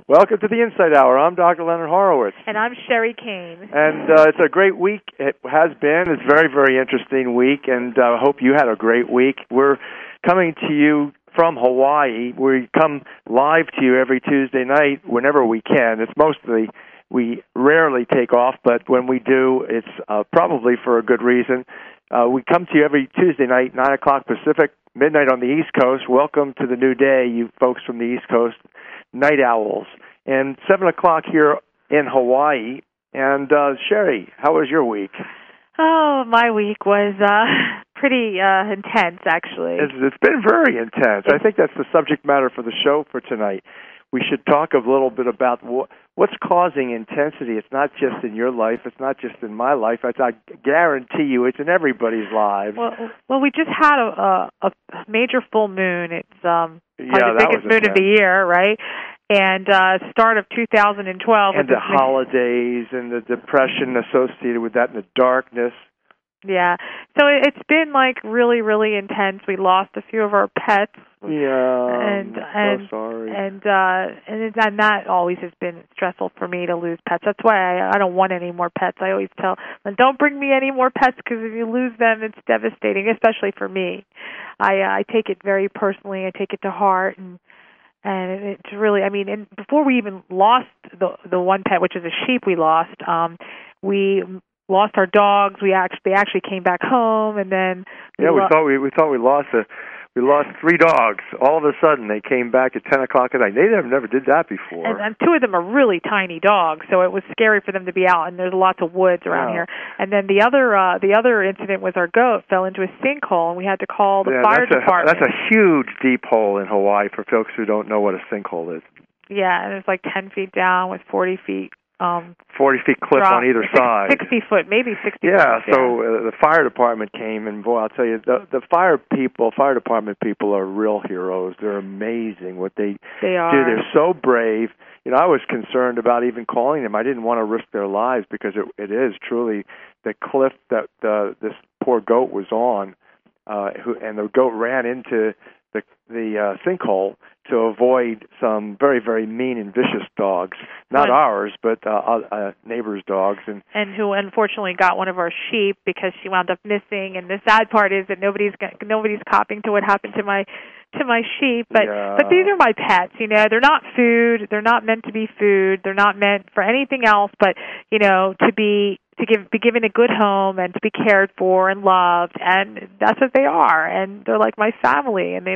Welcome to the Insight Hour. I'm Dr. Leonard Horowitz. And I'm Sherry Kane. And it's a great week. It has been. It's a very, very interesting week, and I hope you had a great week. We're coming to you from Hawaii. We come live to you every Tuesday night whenever we can. It's mostly, we rarely take off, but when we do, it's probably for a good reason. We come to you every Tuesday night, 9 o'clock Pacific, midnight on the East Coast. Welcome to the new day, you folks from the East Coast, night owls. And 7 o'clock here in Hawaii. And Sherry, how was your week? Oh, my week was pretty intense, actually. It's been very intense. I think that's the subject matter for the show for tonight. We should talk a little bit about what's causing intensity. It's not just in your life. It's not just in my life. I guarantee you it's in everybody's lives. Well, we just had a major full moon. It's probably the biggest moon of the year, right? And start of 2012. And the holidays and the depression associated with that and the darkness. Yeah. So it's been like really, really intense. We lost a few of our pets. Yeah. I'm so sorry. And that always has been stressful for me to lose pets. That's why I don't want any more pets. I always tell them, don't bring me any more pets because if you lose them, it's devastating, especially for me. I take it very personally. I take it to heart, and it's really, I mean, and before we even lost the one pet, which is a sheep we lost our dogs. They actually came back home, and then we thought we lost we lost 3 dogs. All of a sudden, they came back at 10 o'clock at night. They never did that before. And 2 of them are really tiny dogs, so it was scary for them to be out. And there's lots of woods around here. And then the other incident was our goat fell into a sinkhole, and we had to call the fire department. That's a huge deep hole in Hawaii for folks who don't know what a sinkhole is. Yeah, and it's like 10 feet down with 40 feet. 40 feet cliff on either side. 60 foot, maybe 60 yeah, foot. So the fire department came, and boy, I'll tell you, the fire department people are real heroes. They're amazing what they do. They're so brave. You know, I was concerned about even calling them. I didn't want to risk their lives because it is truly the cliff that this poor goat was on, and the goat ran into the sinkhole to avoid some very, very mean and vicious dogs. Not ours, but neighbors' dogs. And who unfortunately got one of our sheep because she wound up missing. And the sad part is that nobody's copping to what happened to my sheep. But these are my pets. You know, they're not food. They're not meant to be food. They're not meant for anything else but, you know, to be given a good home and to be cared for and loved, and that's what they are. And they're like my family, and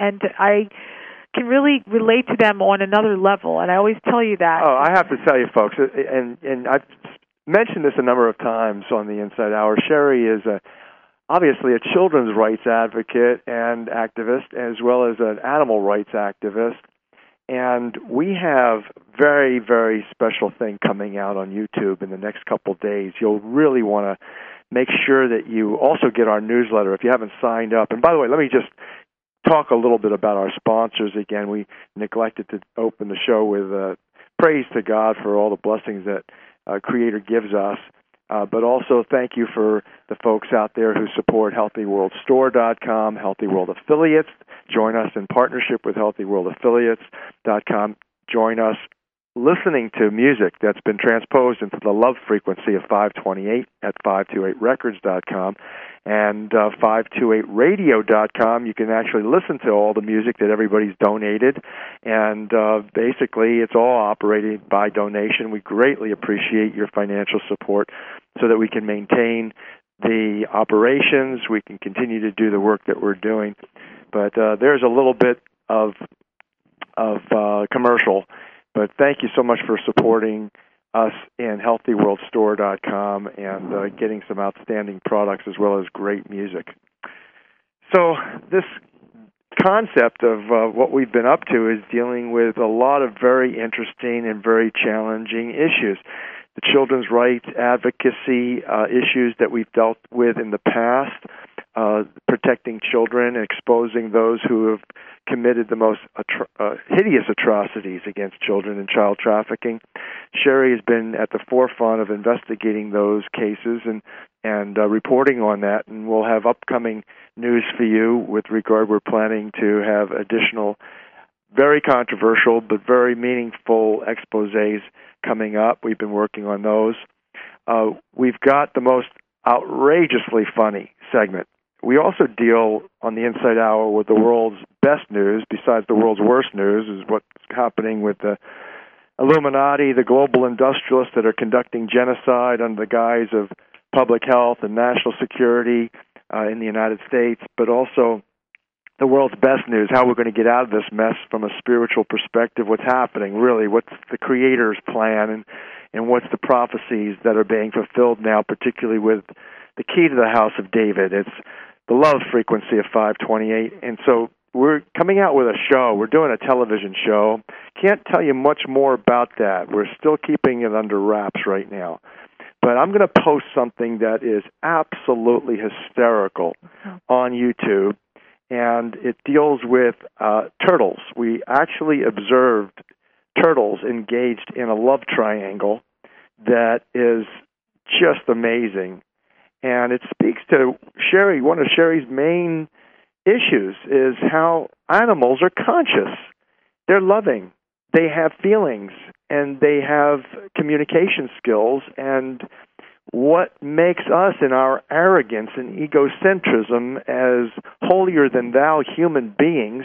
I can really relate to them on another level. And I always tell you that. Oh, I have to tell you, folks, and I've mentioned this a number of times on the Inside Hour. Sherry is obviously a children's rights advocate and activist, as well as an animal rights activist. And we have very, very special thing coming out on YouTube in the next couple of days. You'll really want to make sure that you also get our newsletter if you haven't signed up. And by the way, let me just talk a little bit about our sponsors again. We neglected to open the show with praise to God for all the blessings that Creator gives us. But also thank you for the folks out there who support HealthyWorldStore.com, Healthy World Affiliates. Join us in partnership with HealthyWorldAffiliates.com. Join us listening to music that's been transposed into the love frequency of 528 at 528records.com and 528radio.com. You can actually listen to all the music that everybody's donated, and basically it's all operated by donation. We greatly appreciate your financial support so that we can maintain the operations, we can continue to do the work that we're doing. But there's a little bit of commercial. But thank you so much for supporting us in HealthyWorldStore.com and getting some outstanding products as well as great music. So this concept of what we've been up to is dealing with a lot of very interesting and very challenging issues. The children's rights advocacy issues that we've dealt with in the past, protecting children, exposing those who have committed the most hideous atrocities against children and child trafficking. Sherry has been at the forefront of investigating those cases and reporting on that, and we'll have upcoming news for you with regard. We're planning to have additional very controversial but very meaningful exposés coming up. We've been working on those. We've got the most outrageously funny segment. We also deal on the Insight Hour with the world's best news, besides the world's worst news, is what's happening with the Illuminati, the global industrialists that are conducting genocide under the guise of public health and national security in the United States, but also the world's best news, how we're going to get out of this mess from a spiritual perspective, what's happening, really, what's the Creator's plan, and what's the prophecies that are being fulfilled now, particularly with the key to the house of David. It's the love frequency of 528. And so we're coming out with a show. We're doing a television show. Can't tell you much more about that. We're still keeping it under wraps right now. But I'm going to post something that is absolutely hysterical on YouTube, and it deals with turtles. We actually observed turtles engaged in a love triangle that is just amazing. And it speaks to Sherry. One of Sherry's main issues is how animals are conscious. They're loving. They have feelings, and they have communication skills. And what makes us, in our arrogance and egocentrism, as holier-than-thou human beings,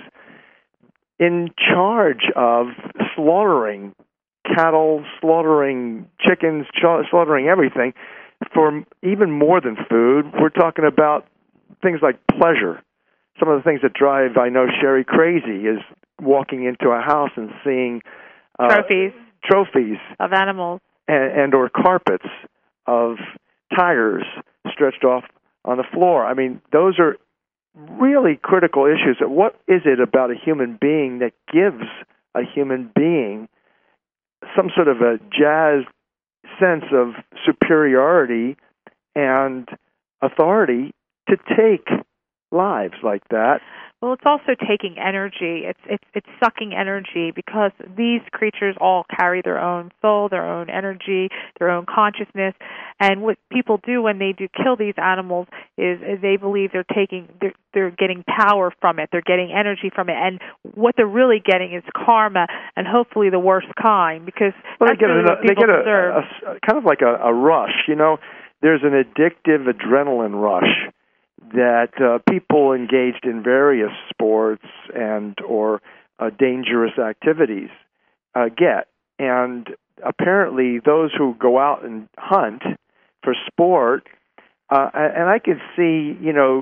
in charge of slaughtering cattle, slaughtering chickens, slaughtering everything, for even more than food. We're talking about things like pleasure. Some of the things that drive, I know, Sherry crazy is walking into a house and seeing trophies of animals and or carpets of tigers stretched off on the floor. I mean, those are really critical issues. What is it about a human being that gives a human being some sort of a jazz sense of superiority and authority to take lives like that? Well, it's also taking energy. It's sucking energy, because these creatures all carry their own soul, their own energy, their own consciousness. And what people do when they do kill these animals is they believe they're getting power from it. They're getting energy from it, and what they're really getting is karma, and hopefully the worst kind, because they get a kind of like a rush. You know, there's an addictive adrenaline rush that people engaged in various sports and or dangerous activities get. And apparently those who go out and hunt for sport, and I could see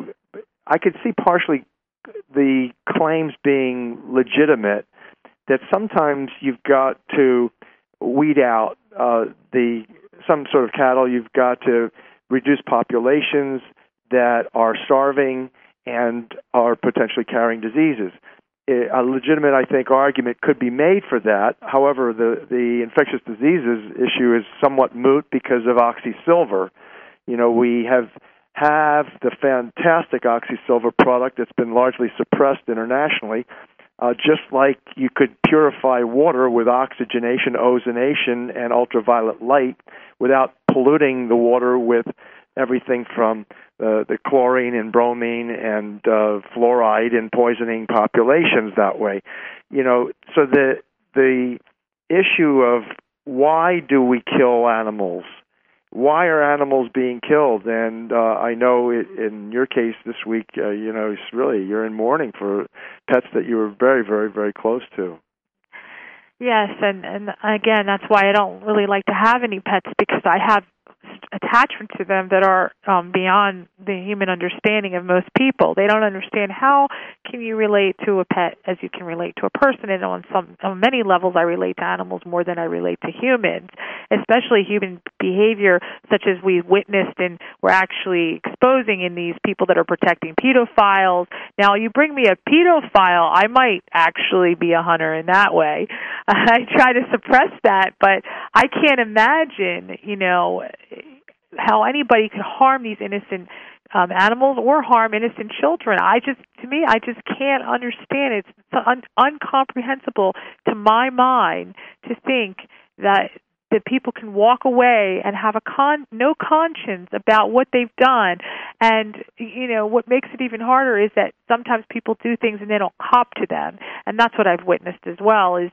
partially the claims being legitimate, that sometimes you've got to weed out some sort of cattle, you've got to reduce populations that are starving and are potentially carrying diseases. A legitimate, I think, argument could be made for that. However, the infectious diseases issue is somewhat moot because of oxysilver. You know, we have the fantastic oxysilver product that's been largely suppressed internationally, just like you could purify water with oxygenation, ozonation, and ultraviolet light without polluting the water with everything from the chlorine and bromine and fluoride and poisoning populations that way. You know, so the issue of why do we kill animals? Why are animals being killed? And I know in your case this week, it's really, you're in mourning for pets that you were very, very, very close to. Yes, and again, that's why I don't really like to have any pets, because I have attachment to them that are beyond the human understanding of most people. They don't understand how can you relate to a pet as you can relate to a person, and on many levels I relate to animals more than I relate to humans, especially human behavior such as we've witnessed and we're actually exposing in these people that are protecting pedophiles. Now, you bring me a pedophile, I might actually be a hunter in that way. I try to suppress that, but I can't imagine, how anybody could harm these innocent animals or harm innocent children. I just can't understand. It's incomprehensible to my mind to think that that people can walk away and have no conscience about what they've done. And, what makes it even harder is that sometimes people do things and they don't cop to them. And that's what I've witnessed as well is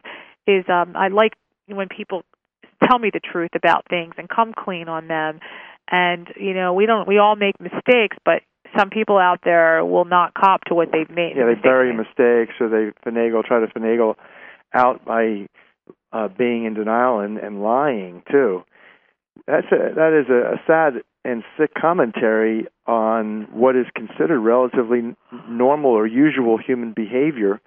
I like when people tell me the truth about things and come clean on them. And, we all make mistakes, but some people out there will not cop to what they've made. Yeah, they bury mistakes, or they try to finagle out by being in denial and lying too. That is a sad and sick commentary on what is considered relatively normal or usual human behavior.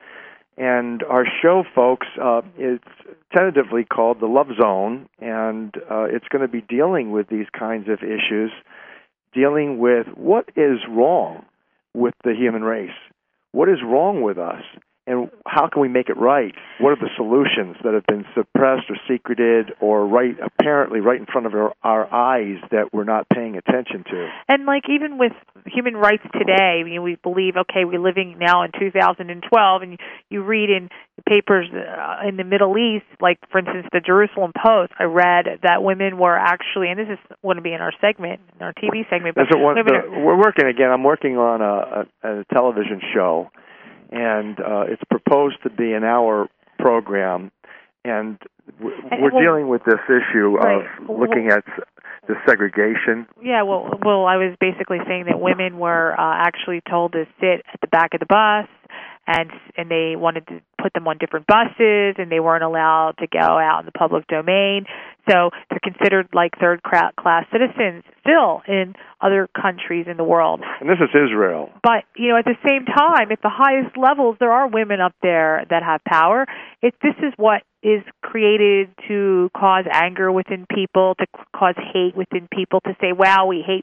And our show, folks, it's tentatively called The Love Zone, and it's going to be dealing with these kinds of issues, dealing with what is wrong with the human race, what is wrong with us, and how can we make it right? What are the solutions that have been suppressed or secreted or apparently right in front of our eyes that we're not paying attention to? And even with human rights today, we believe, okay, we're living now in 2012, and you read in the papers in the Middle East, like, for instance, the Jerusalem Post, I read that women were actually, and this is going to be in our segment, in our TV segment. But we're working, again, I'm working on a television show, and it's proposed to be an hour program, and we're dealing with this issue of looking at the segregation. Yeah, well, I was basically saying that women were actually told to sit at the back of the bus, and they wanted to put them on different buses, and they weren't allowed to go out in the public domain. So they're considered like third-class citizens still in other countries in the world. And this is Israel. But, at the same time, at the highest levels, there are women up there that have power. This is what is created to cause anger within people, to cause hate within people, to say, wow, we hate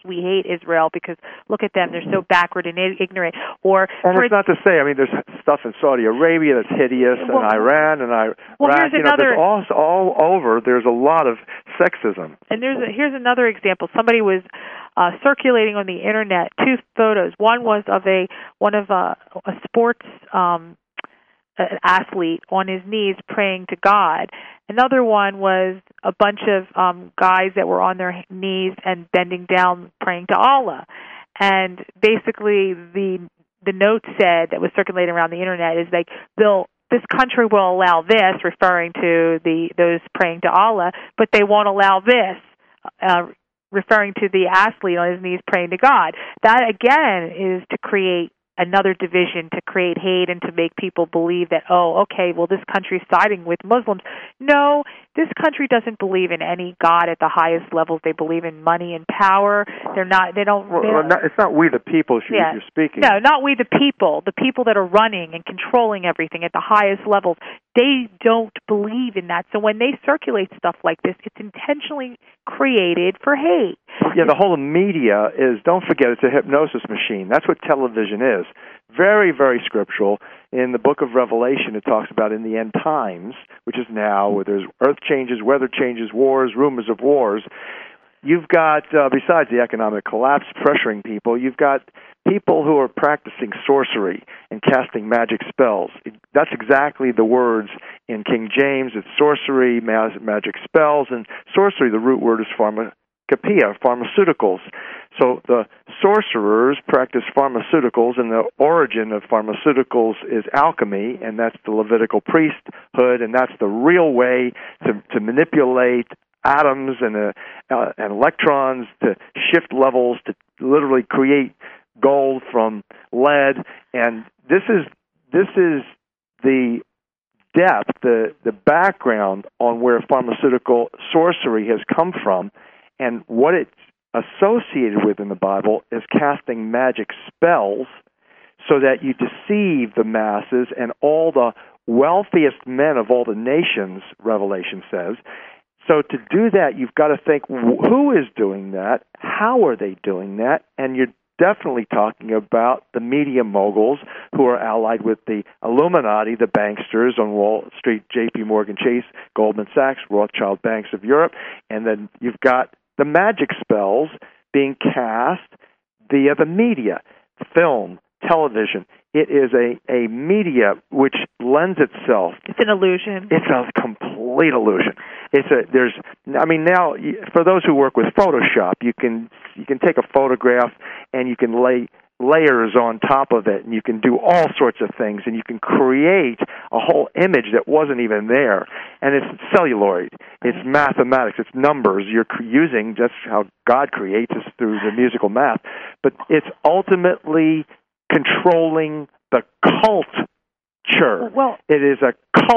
Israel because look at them, they're so backward and ignorant. And it's not to say, there's stuff in Saudi Arabia that's hideous, and Iran and Iraq. There's all over. There's a lot of sexism. And here's another example. Somebody was circulating on the internet 2 photos. One was of a sports athlete on his knees praying to God. Another one was a bunch of guys that were on their knees and bending down praying to Allah. And basically the note said, that was circulating around the internet, is like, this country will allow this, referring to those praying to Allah, but they won't allow this, referring to the athlete on his knees praying to God. That, again, is to create another division, to create hate and to make people believe that, this country is siding with Muslims. No, this country doesn't believe in any God at the highest levels. They believe in money and power. It's not we the people you're speaking. No, not we the people that are running and controlling everything at the highest levels. They don't believe in that. So when they circulate stuff like this, it's intentionally created for hate. Yeah, the whole media don't forget, it's a hypnosis machine. That's what television is. Very, very scriptural. In the book of Revelation, it talks about in the end times, which is now, where there's earth changes, weather changes, wars, rumors of wars. You've got, besides the economic collapse pressuring people, you've got people who are practicing sorcery and casting magic spells. That's exactly the words in King James. It's sorcery, magic spells, and sorcery, the root word is pharmacopoeia, pharmaceuticals. So the sorcerers practice pharmaceuticals, and the origin of pharmaceuticals is alchemy, and that's the Levitical priesthood, and that's the real way to manipulate atoms and electrons, to shift levels, to literally create gold from lead. And this is the depth, the background on where pharmaceutical sorcery has come from, and what it's associated with in the Bible is casting magic spells so that you deceive the masses and all the wealthiest men of all the nations, Revelation says. So to do that, you've got to think, who is doing that? How are they doing that? And you're definitely talking about the media moguls who are allied with the Illuminati, the banksters on Wall Street, J.P. Morgan Chase, Goldman Sachs, Rothschild Banks of Europe, and then you've got the magic spells being cast via the media, film, television. It is a media which lends itself. It's an illusion. It's a complete illusion. Now for those who work with Photoshop, you can take a photograph and you can lay layers on top of it, and you can do all sorts of things, and you can create a whole image that wasn't even there. And it's celluloid, it's mathematics, it's numbers. You're using just how God creates us through the musical math, but it's ultimately controlling the culture. Well, it is a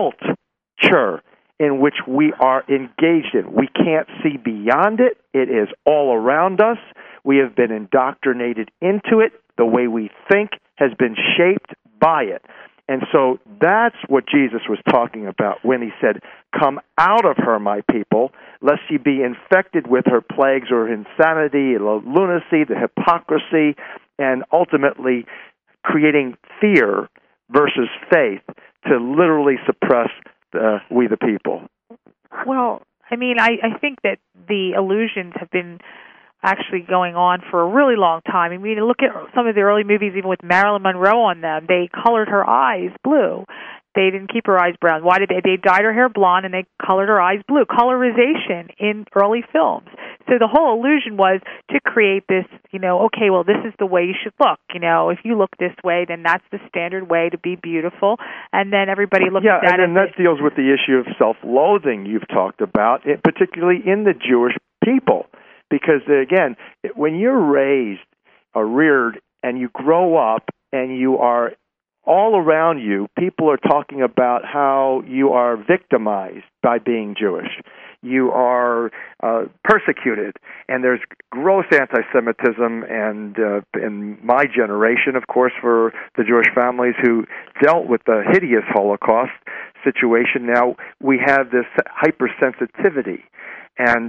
culture in which we are engaged in. We can't see beyond it. It is all around us. We have been indoctrinated into it. The way we think has been shaped by it. And so that's what Jesus was talking about when he said, "Come out of her, my people, lest ye be infected with her plagues or insanity, the lunacy, the hypocrisy, and ultimately creating fear versus faith to literally suppress we the people." Well, I think that the illusions have been actually going on for a really long time. Look at some of the early movies, even with Marilyn Monroe on them. They colored her eyes blue. They didn't keep her eyes brown. Why did they? They dyed her hair blonde and they colored her eyes blue. Colorization in early films. So the whole illusion was to create this, okay, well, this is the way you should look. If you look this way, then that's the standard way to be beautiful. And then everybody looked at that. And that deals with the issue of self-loathing you've talked about, particularly in the Jewish people. Because, again, when you're raised or reared and you grow up and you are all around you, people are talking about how you are victimized by being Jewish. You are persecuted, and there's gross anti-Semitism. And in my generation, of course, for the Jewish families who dealt with the hideous Holocaust situation, now we have this hypersensitivity, and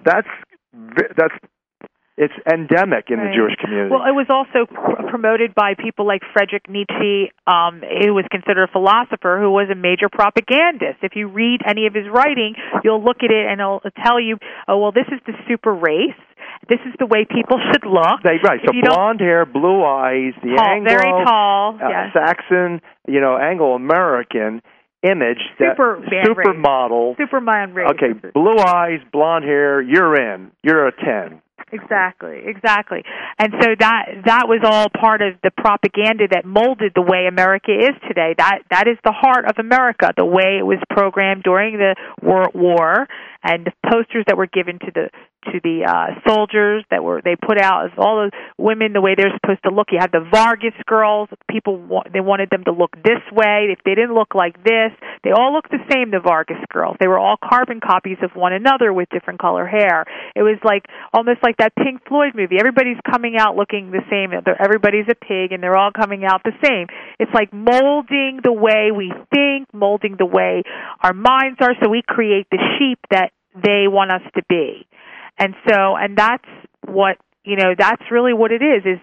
it's endemic in the Jewish community. Well, it was also promoted by people like Friedrich Nietzsche, who was considered a philosopher, who was a major propagandist. If you read any of his writing, you'll look at it and it'll tell you, oh, well, this is the super race. This is the way people should look. Right. So blonde hair, blue eyes, the very tall, Saxon, Anglo-American image, supermodel, Superman race. Okay, blue eyes, blonde hair, you're in. You're a 10. Exactly. And so that was all part of the propaganda that molded the way America is today. That is the heart of America, the way it was programmed during the war, and the posters that were given to the soldiers they put out as all the women the way they're supposed to look. You have the Vargas girls. They wanted them to look this way. If they didn't look like this, they all looked the same. The Vargas girls. They were all carbon copies of one another with different color hair. It was almost like that Pink Floyd movie. Everybody's coming out looking the same. Everybody's a pig, and they're all coming out the same. It's like molding the way we think, molding the way our minds are, so we create the sheep that they want us to be. And that's what, that's really what it is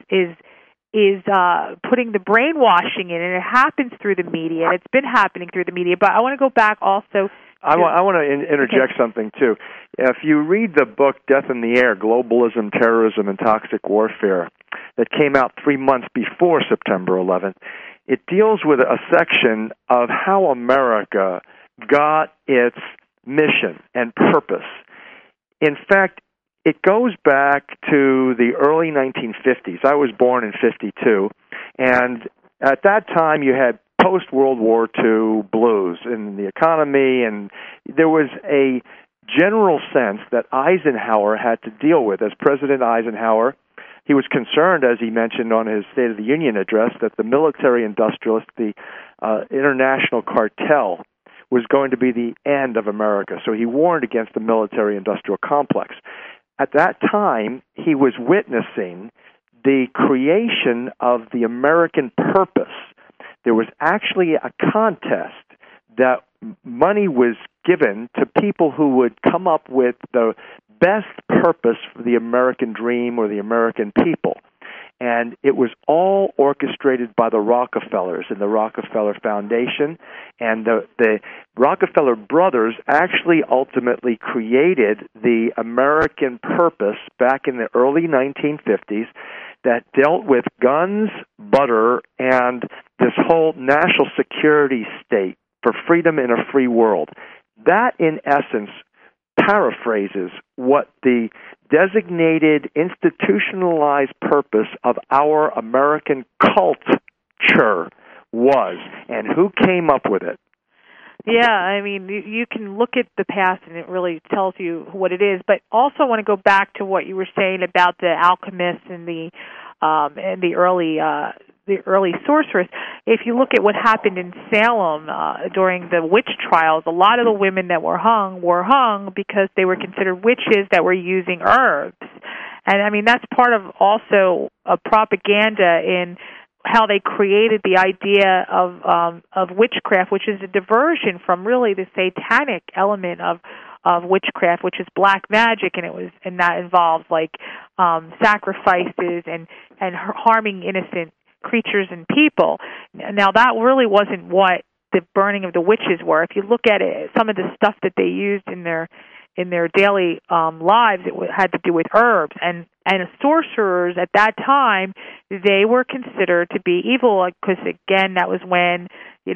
putting the brainwashing in, and it happens through the media, and it's been happening through the media. But I want to go back also. I want to interject something, too. If you read the book Death in the Air, Globalism, Terrorism, and Toxic Warfare, that came out 3 months before September 11th, it deals with a section of how America got its mission and purpose. In fact, it goes back to the early 1950s. I was born in 52, and at that time you had post-World War II blues in the economy, and there was a general sense that Eisenhower had to deal with. As President Eisenhower, he was concerned, as he mentioned on his State of the Union address, that the military-industrialist, the international cartel, was going to be the end of America. So he warned against the military-industrial complex. At that time, he was witnessing the creation of the American purpose. There was actually a contest that money was given to people who would come up with the best purpose for the American dream or the American people. And it was all orchestrated by the Rockefellers and the Rockefeller Foundation. And the Rockefeller brothers actually ultimately created the American purpose back in the early 1950s that dealt with guns, butter, and this whole national security state for freedom in a free world. That, in essence, paraphrases what the designated institutionalized purpose of our American culture was and who came up with it. Yeah, I mean, you can look at the past and it really tells you what it is. But also, I want to go back to what you were saying about the alchemists and the early sorcerers. If you look at what happened in Salem during the witch trials, a lot of the women that were hung because they were considered witches that were using herbs. And I mean, that's part of also a propaganda in how they created the idea of witchcraft, which is a diversion from really the satanic element of witchcraft, which is black magic, and that involves like sacrifices and harming innocent creatures and people. Now that really wasn't what the burning of the witches were. If you look at it, some of the stuff that they used in their daily lives, it had to do with herbs. And sorcerers at that time, they were considered to be evil because, again, that was when,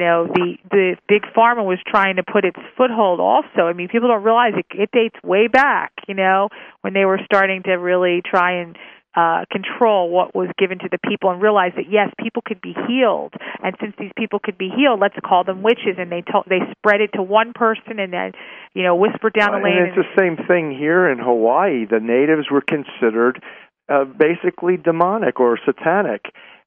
the big pharma was trying to put its foothold also. I mean, people don't realize it dates way back, when they were starting to really try and control what was given to the people and realize that, yes, people could be healed. And since these people could be healed, let's call them witches. And they spread it to one person and then, whispered down the lane. And it's the same thing here in Hawaii. The natives were considered basically demonic or satanic.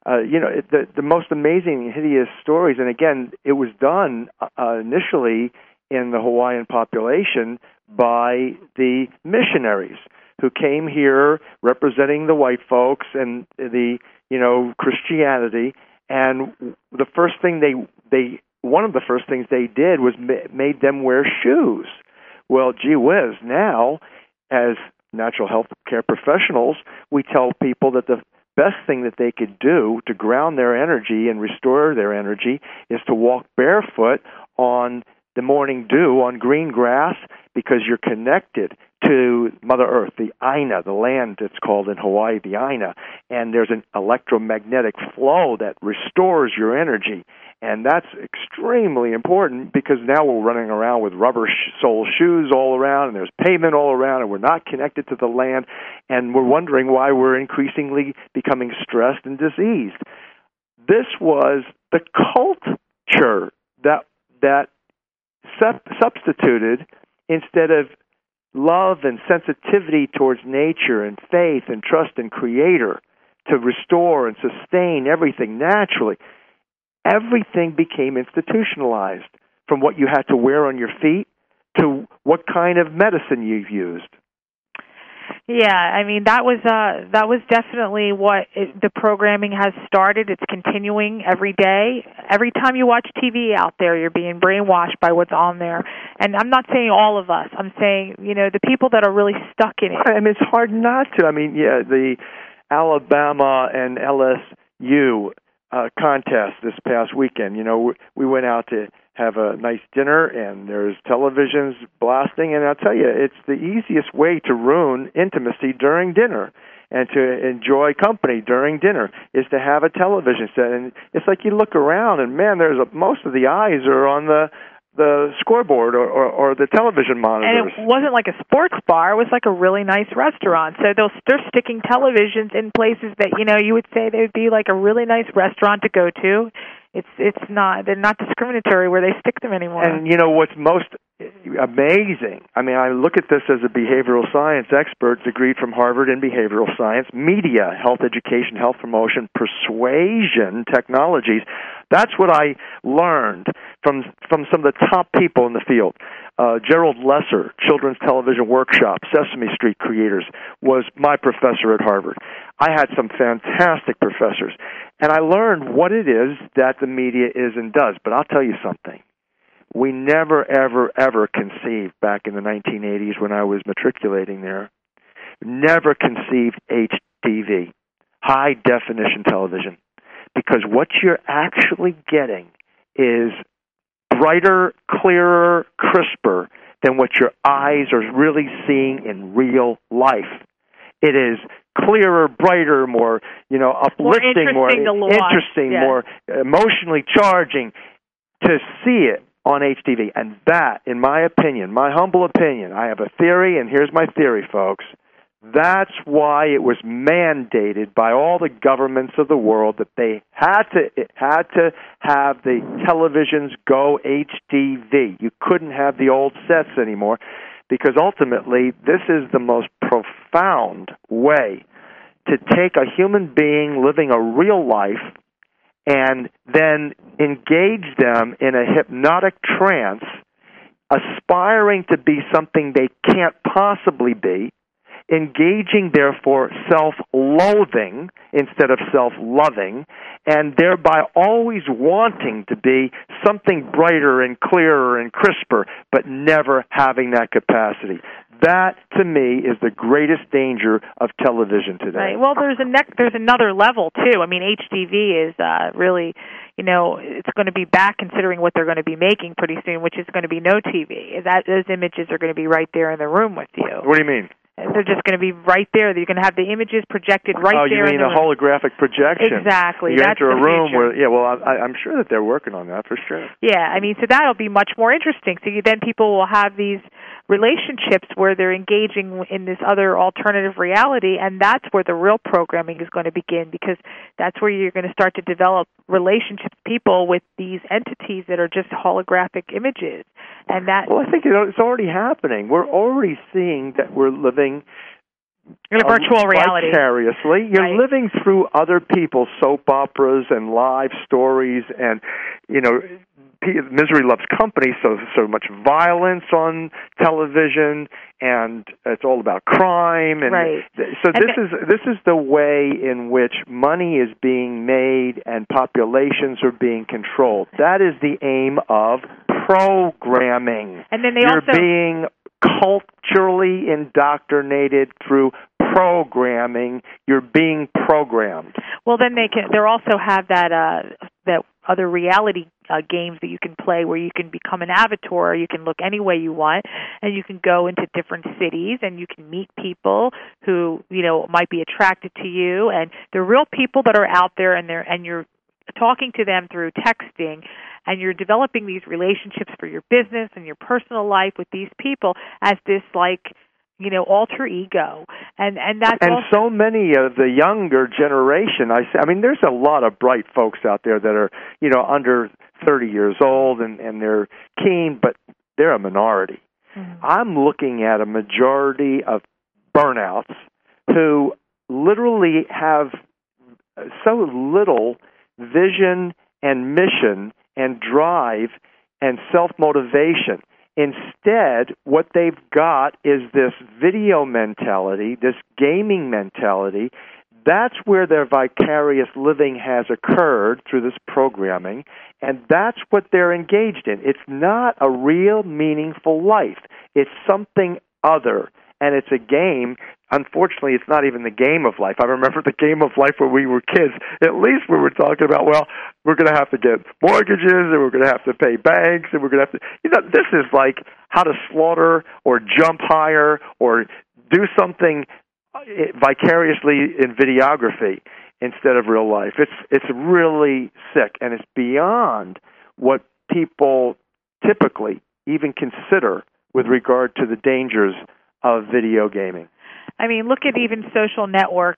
The most amazing, hideous stories, and again, it was done initially in the Hawaiian population by the missionaries who came here representing the white folks and the Christianity, and the first thing one of the first things they did was made them wear shoes. Well, gee whiz, now as natural health care professionals, we tell people that the best thing that they could do to ground their energy and restore their energy is to walk barefoot on the morning dew on green grass, because you're connected to Mother Earth, the Aina, the land it's called in Hawaii, the Aina, and there's an electromagnetic flow that restores your energy. And that's extremely important because now we're running around with rubber sole shoes all around, and there's pavement all around, and we're not connected to the land, and we're wondering why we're increasingly becoming stressed and diseased. This was the culture that substituted, instead of love and sensitivity towards nature and faith and trust in Creator to restore and sustain everything naturally, everything became institutionalized, from what you had to wear on your feet to what kind of medicine you've used. Yeah, I mean, that was definitely what the programming has started. It's continuing every day. Every time you watch TV out there, you're being brainwashed by what's on there. And I'm not saying all of us. I'm saying, the people that are really stuck in it. I mean, it's hard not to. I mean, yeah, the Alabama and LSU contest this past weekend. We went out to have a nice dinner, and there's televisions blasting, and I'll tell you, it's the easiest way to ruin intimacy during dinner and to enjoy company during dinner is to have a television set. And it's like you look around, and man, most of the eyes are on the scoreboard or the television monitors. And it wasn't like a sports bar. It was like a really nice restaurant. So they're sticking televisions in places that, you would say they would be like a really nice restaurant to go to. They're not discriminatory where they stick them anymore. And what's most amazing, I mean, I look at this as a behavioral science expert, degreed from Harvard in behavioral science, media, health education, health promotion, persuasion technologies. That's what I learned from some of the top people in the field. Gerald Lesser, Children's Television Workshop, Sesame Street creators, was my professor at Harvard. I had some fantastic professors, and I learned what it is that the media is and does. But I'll tell you something. We never, ever, ever conceived, back in the 1980s when I was matriculating there, never conceived HDV, high-definition television, because what you're actually getting is brighter, clearer, crisper than what your eyes are really seeing in real life. It is clearer, brighter, more, uplifting, more interesting, yeah, more emotionally charging to see it on HTV. And that, in my opinion, my humble opinion, I have a theory, and here's my theory, folks. That's why it was mandated by all the governments of the world that they had to have the televisions go HDV. You couldn't have the old sets anymore, because ultimately this is the most profound way to take a human being living a real life and then engage them in a hypnotic trance, aspiring to be something they can't possibly be, engaging, therefore, self-loathing instead of self-loving, and thereby always wanting to be something brighter and clearer and crisper, but never having that capacity. That, to me, is the greatest danger of television today. Right. Well, there's another level, too. I mean, HDV is really, it's going to be back considering what they're going to be making pretty soon, which is going to be no TV. Those images are going to be right there in the room with you. What do you mean? They're just going to be right there. You're going to have the images projected right there. Oh, you mean a holographic projection? Exactly. You enter a room where, I'm sure that they're working on that for sure. Yeah, I mean, so that'll be much more interesting. So then people will have these relationships where they're engaging in this other alternative reality, and that's where the real programming is going to begin, because that's where you're going to start to develop relationships, people with these entities that are just holographic images. And that. Well, I think it's already happening. We're already seeing that we're living in a virtual reality. Vicariously. You're right. living through other people's soap operas and live stories, and, misery loves company, so much violence on television, and it's all about crime, and right. So this is the way in which money is being made and populations are being controlled. That is the aim of programming. And then You're being culturally indoctrinated through programming. You're being programmed. Well, then they also have that other reality games that you can play where you can become an avatar. You can look any way you want, and you can go into different cities, and you can meet people who might be attracted to you, and they're real people that are out there, and you're talking to them through texting, and you're developing these relationships for your business and your personal life with these people as this alter ego, and that's so many of the younger generation. I mean, there's a lot of bright folks out there that are under 30 years old, and they're keen, but they're a minority. Mm-hmm. I'm looking at a majority of burnouts who literally have so little vision and mission and drive and self-motivation. Instead, what they've got is this video mentality, this gaming mentality. That's where their vicarious living has occurred through this programming, and that's what they're engaged in. It's not a real, meaningful life. It's something other, and it's a game. Unfortunately, it's not even the game of life. I remember the game of life when we were kids. At least we were talking about, we're going to have to get mortgages, and we're going to have to pay banks, and we're going to have to... this is like how to slaughter or jump higher or do something vicariously in videography instead of real life. It's really sick, and it's beyond what people typically even consider with regard to the dangers of video gaming. I mean, look at even social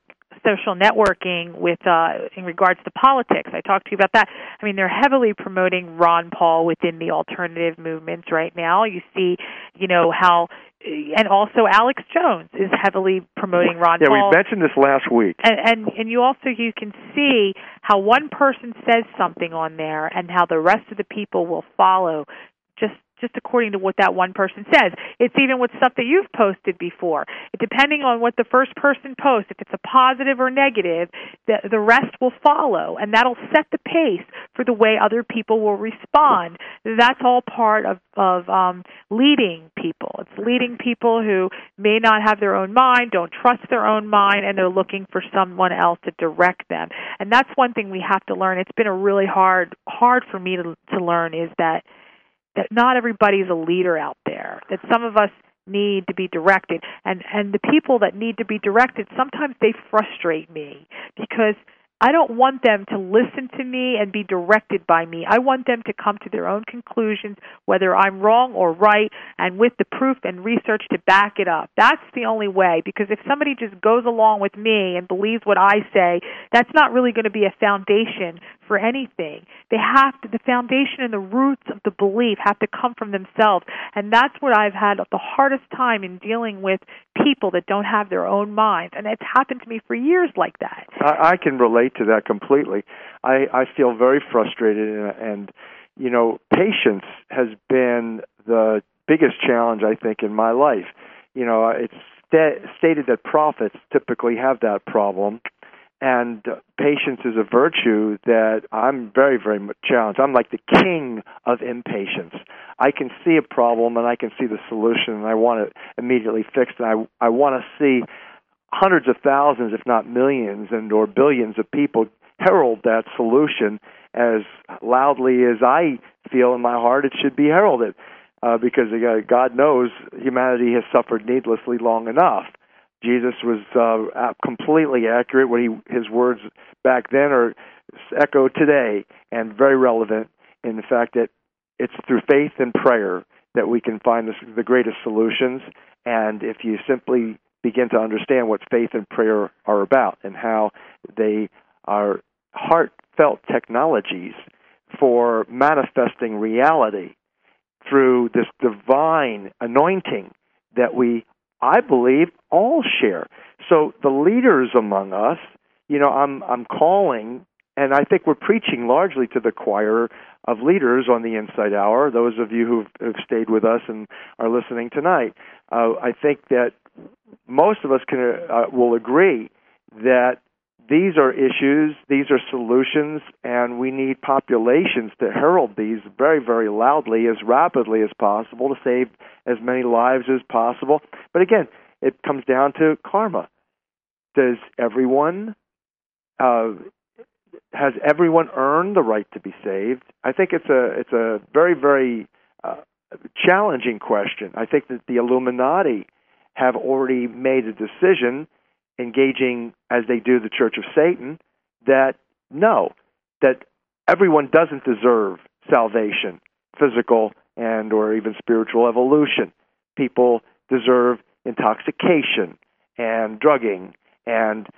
networking with in regards to politics. I talked to you about that. I mean, they're heavily promoting Ron Paul within the alternative movements right now. You see, how, and also Alex Jones is heavily promoting Ron Paul. Yeah, we mentioned this last week. And you can see how one person says something on there and how the rest of the people will follow just according to what that one person says. It's even with stuff that you've posted before. Depending on what the first person posts, if it's a positive or negative, the rest will follow, and that'll set the pace for the way other people will respond. That's all part of leading people. It's leading people who may not have their own mind, don't trust their own mind, and they're looking for someone else to direct them. And that's one thing we have to learn. It's been a really hard for me to learn, is that not everybody's a leader out there, that some of us need to be directed. And the people that need to be directed, sometimes they frustrate me because I don't want them to listen to me and be directed by me. I want them to come to their own conclusions, whether I'm wrong or right, and with the proof and research to back it up. That's the only way, because if somebody just goes along with me and believes what I say, that's not really going to be a foundation for anything. The foundation and the roots of the belief have to come from themselves, and that's what I've had the hardest time in dealing with people that don't have their own minds, and it's happened to me for years like that. I can relate to that completely. I feel very frustrated, and patience has been the biggest challenge, I think, in my life. It's stated that prophets typically have that problem, and patience is a virtue that I'm very, very much challenged. I'm like the king of impatience. I can see a problem, and I can see the solution, and I want it immediately fixed, and I want to see hundreds of thousands, if not millions or billions of people herald that solution as loudly as I feel in my heart it should be heralded, because God knows humanity has suffered needlessly long enough. Jesus was completely accurate. His words back then are echoed today and very relevant in the fact that it's through faith and prayer that we can find the greatest solutions. And if you simply begin to understand what faith and prayer are about and how they are heartfelt technologies for manifesting reality through this divine anointing that I believe, all share. So the leaders among us, I'm calling, and I think we're preaching largely to the choir of leaders on the Insight Hour, those of you who've stayed with us and are listening tonight. I think that most of us will agree that these are issues, these are solutions, and we need populations to herald these very, very loudly, as rapidly as possible, to save as many lives as possible. But again, it comes down to karma. Has everyone earned the right to be saved? I think it's a very, very challenging question. I think that the Illuminati have already made a decision, engaging as they do the Church of Satan, that everyone doesn't deserve salvation, physical and or even spiritual evolution. People deserve intoxication and drugging and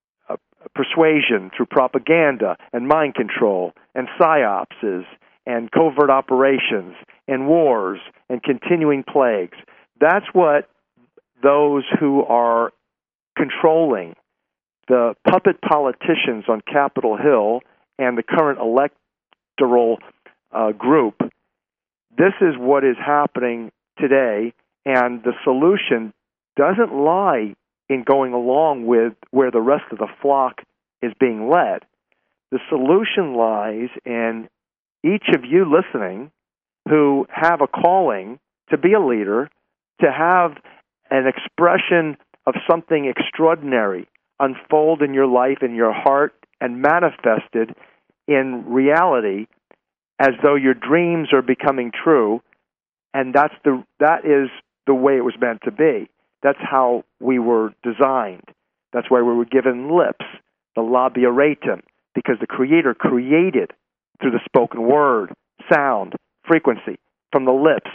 persuasion through propaganda and mind control and psyopses and covert operations and wars and continuing plagues. That's what those who are controlling the puppet politicians on Capitol Hill and the current electoral group, this is what is happening today, and the solution doesn't lie in going along with where the rest of the flock is being led. The solution lies in each of you listening who have a calling to be a leader, to have an expression of something extraordinary unfold in your life, in your heart, and manifested in reality as though your dreams are becoming true, and that is the way it was meant to be. That's how we were designed. That's why we were given lips, the labia ratum, because the Creator created through the spoken word, sound, frequency, from the lips.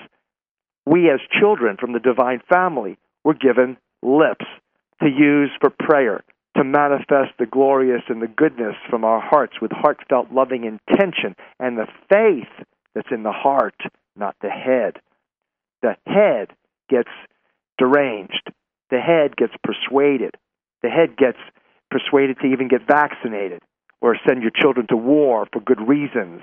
We as children from the divine family were given lips to use for prayer, to manifest the glorious and the goodness from our hearts with heartfelt loving intention and the faith that's in the heart, not the head. The head gets deranged. The head gets persuaded. The head gets persuaded to even get vaccinated or send your children to war for good reasons.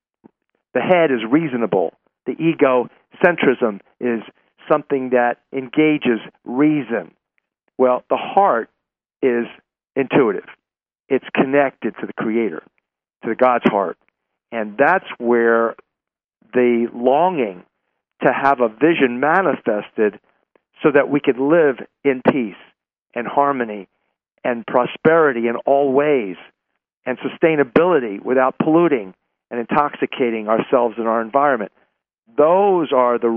The head is reasonable. The egocentrism is something that engages reason. Well, the heart is intuitive. It's connected to the Creator, to God's heart. And that's where the longing to have a vision manifested so that we could live in peace and harmony and prosperity in all ways and sustainability without polluting and intoxicating ourselves and our environment. Those are the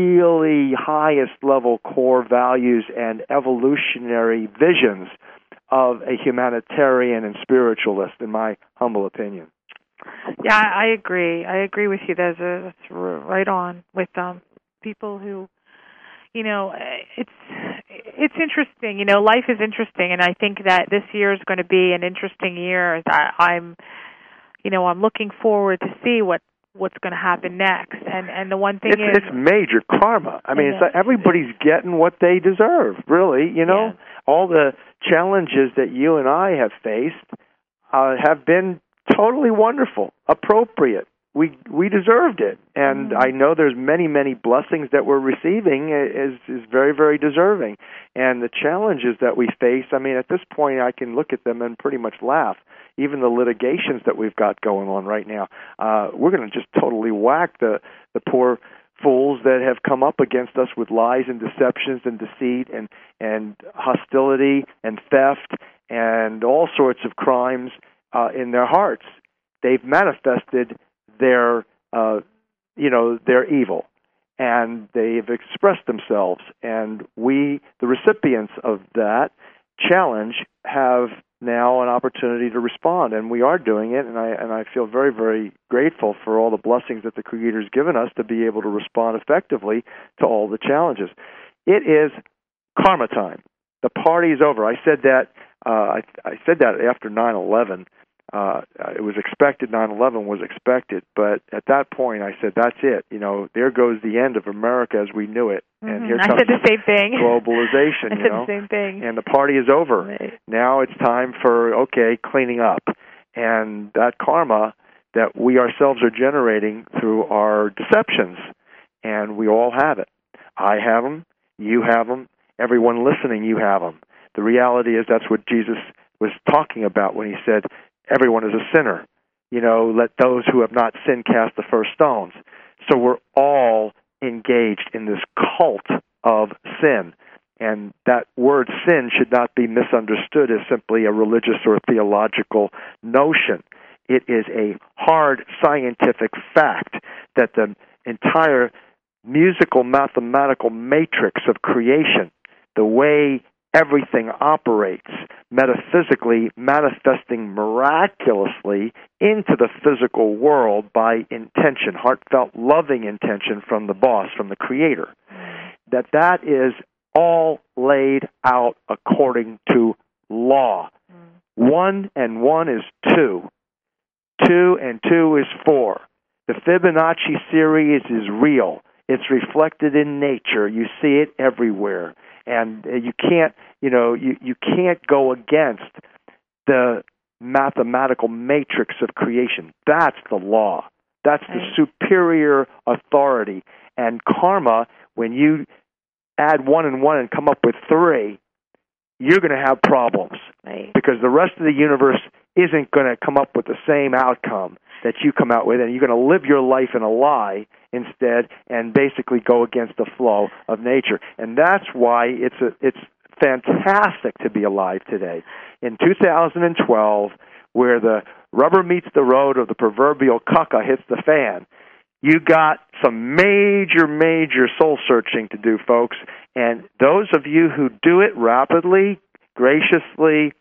really highest level core values and evolutionary visions of a humanitarian and spiritualist, in my humble opinion. Yeah, I agree. I agree with you. That's right on with people who, it's interesting. Life is interesting, and I think that this year is going to be an interesting year. I'm looking forward to see what's going to happen next. And the one thing it's major karma. I mean, it's like everybody's getting what they deserve, really. Yeah. All the challenges that you and I have faced have been totally wonderful, appropriate. We deserved it, and I know there's many blessings that we're receiving is very, very deserving. And the challenges that we face, I mean, at this point, I can look at them and pretty much laugh. Even the litigations that we've got going on right now, we're going to just totally whack the poor fools that have come up against us with lies and deceptions and deceit and hostility and theft and all sorts of crimes in their hearts. They've manifested their evil, and they've expressed themselves. And we, the recipients of that challenge, have now an opportunity to respond, and we are doing it. And I feel very, very grateful for all the blessings that the Creator's given us to be able to respond effectively to all the challenges. It is karma time. The party is over. I said that. I said that after 9/11. It was expected. 9/11 was expected, but at that point, I said, "That's it. There goes the end of America as we knew it." And here comes I said the same thing. Globalization. I said the same thing. And the party is over. Right. Now it's time for cleaning up, and that karma that we ourselves are generating through our deceptions, and we all have it. I have them. You have them. Everyone listening, you have them. The reality is that's what Jesus was talking about when he said, everyone is a sinner. Let those who have not sinned cast the first stones. So we're all engaged in this cult of sin. And that word sin should not be misunderstood as simply a religious or theological notion. It is a hard scientific fact that the entire musical mathematical matrix of creation, the way everything operates metaphysically, manifesting miraculously into the physical world by intention, heartfelt, loving intention from the boss, from the Creator. That is all laid out according to law. 1 and 1 is 2. 2 and 2 is 4. The Fibonacci series is real. It's reflected in nature. You see it everywhere. And you can't, you can't go against the mathematical matrix of creation. That's the law. That's the superior authority. And karma, when you add 1 and 1 and come up with 3, you're going to have problems. Right. Because the rest of the universe isn't going to come up with the same outcome that you come out with, and you're going to live your life in a lie instead and basically go against the flow of nature. And that's why it's fantastic to be alive today. In 2012, where the rubber meets the road or the proverbial caca hits the fan, you got some major soul searching to do, folks. And those of you who do it rapidly, graciously,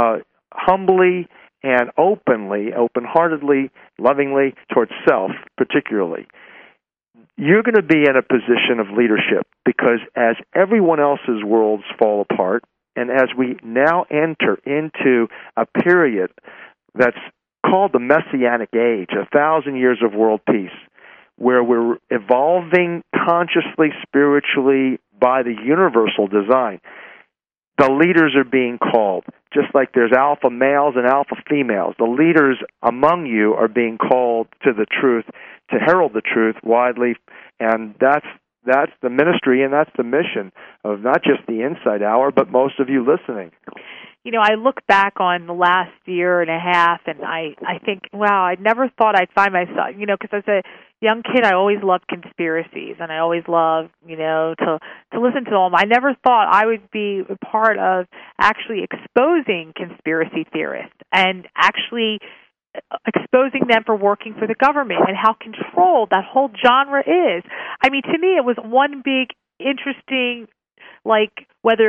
humbly, and open-heartedly, lovingly, towards self particularly, you're going to be in a position of leadership, because as everyone else's worlds fall apart, and as we now enter into a period that's called the Messianic Age, 1,000 years of world peace, where we're evolving consciously, spiritually, by the universal design. The leaders are being called, just like there's alpha males and alpha females. The leaders among you are being called to the truth, to herald the truth widely, and that's the ministry and that's the mission of not just the Insight Hour, but most of you listening. I look back on the last year and a half, and I think, wow, I never thought I'd find myself, because as a young kid, I always loved conspiracies, and I always loved, to listen to them. I never thought I would be a part of actually exposing conspiracy theorists and actually exposing them for working for the government and how controlled that whole genre is. I mean, to me, it was one big interesting, whether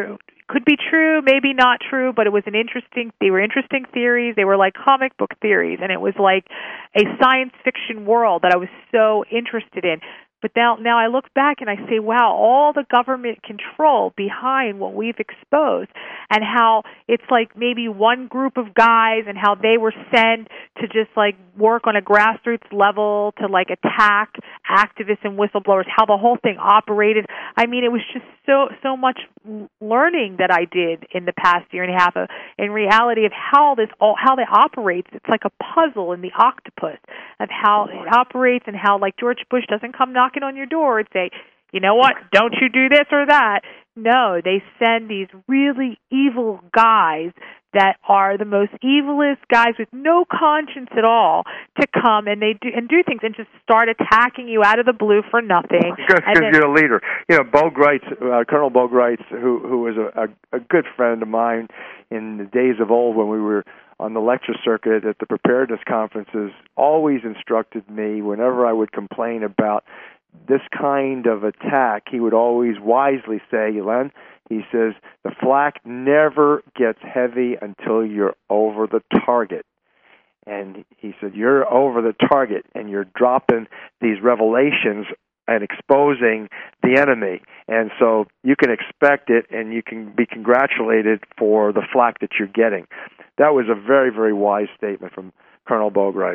could be true, maybe not true, but it was they were interesting theories. They were like comic book theories, and it was like a science fiction world that I was so interested in. But now I look back and I say, wow, all the government control behind what we've exposed, and how it's like maybe one group of guys and how they were sent to just like work on a grassroots level to like attack activists and whistleblowers, how the whole thing operated. I mean, it was just so much learning that I did in the past year and a half in reality of how that operates. It's like a puzzle in the octopus of how it operates, and how like George Bush doesn't come knocking on your door and say, you know what, don't you do this or that. No, they send these really evil guys that are the most evilest guys with no conscience at all to come and do things and just start attacking you out of the blue for nothing. Because you're a leader. You know, Bo Greitz, Colonel Bo Greitz, who was a good friend of mine in the days of old when we were on the lecture circuit at the preparedness conferences, always instructed me whenever I would complain about this kind of attack, he would always wisely say, Len, he says, the flak never gets heavy until you're over the target. And he said, you're over the target and you're dropping these revelations and exposing the enemy. And so you can expect it and you can be congratulated for the flak that you're getting. That was a very, very wise statement from Colonel Bo Greitz.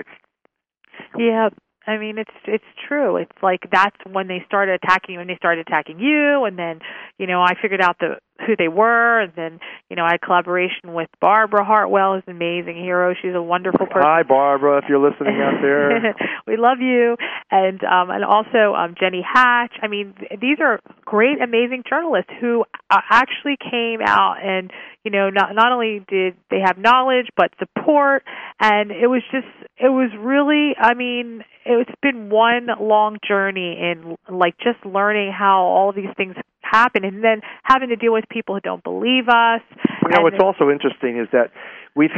Yeah. I mean, it's true. It's like that's when they started attacking you, and they started attacking you, and then, you know, I figured out who they were, and then, you know, I had collaboration with Barbara Hartwell, who's an amazing hero. She's a wonderful person. Hi, Barbara, if you're listening out there. We love you. And also Jenny Hatch. I mean, these are great, amazing journalists who actually came out and, you know, not only did they have knowledge, but support, and it was really, I mean, it's been one long journey in, like, just learning how all of these things happen, and then having to deal with people who don't believe us. You know, what's also interesting is that we've